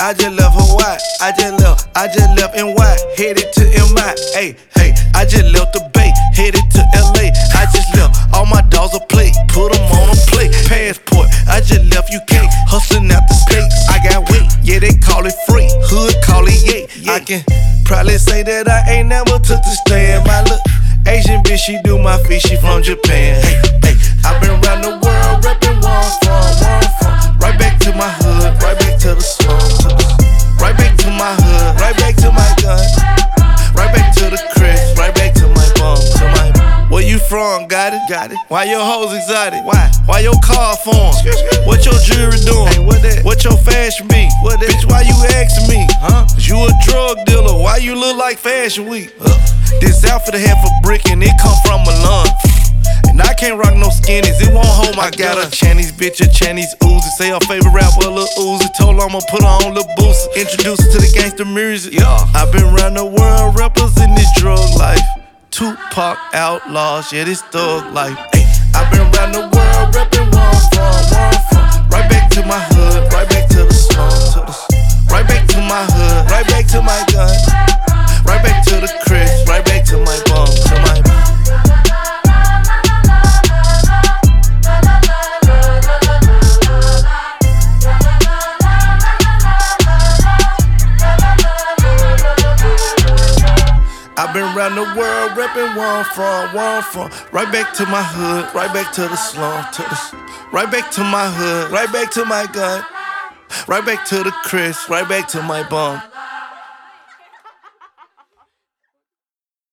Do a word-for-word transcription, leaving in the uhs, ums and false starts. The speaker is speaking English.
I just left Hawaii. I just left, I just left N Y, headed to M I. Hey, hey, I just left the Bay, headed to L A. I just left all my dogs a plate, put them on a plate. Passport, I just left U K, hustling out the States. I got weight, yeah, they call it free. Hood call it yay. I can probably say that I ain't never took the stand. My look Asian bitch, she do my feet, she from Japan. Hey, hey, I been around the world, reppin' where I'm from, where I'm from. Right back to my hood, right back to the slum, to the, right back to my hood, right back to my gun, right back to the crest, right back to my bum, to my. Where you from? Got it, got it. Why your hoes exotic? Why? Why your car form? What your jewelry doing? Hey, what that? What your fashion be? What that? Bitch, why you asking me? Huh? Cause you a drug dealer. Why you look like Fashion Week? Uh, this outfit I have for brick and it come from Milan. And I can't rock no skinnies, it won't hold my gun. Got a Chinese bitch, a Chinese Uzi. Say her favorite rapper, Lil Uzi. Told her I'ma put her on Lil Boosie. Introduce her to the gangster music. Yeah. I been around the world, rappers in this drug life. Tupac, outlaws, yeah, this thug life. Ay, I been around the world, reppin' where I'm from, where I'm from. Right back to my hood, right back to the slum, to the, right back to my hood, right back to my gun, right back to the crest, right back to my bum, to my. I've been around the world, reppin' where I'm from, where I'm from. Right back to my hood, right back to the slum, to the, right back to my hood, right back to my gun, right back to the crest, right back to my bum.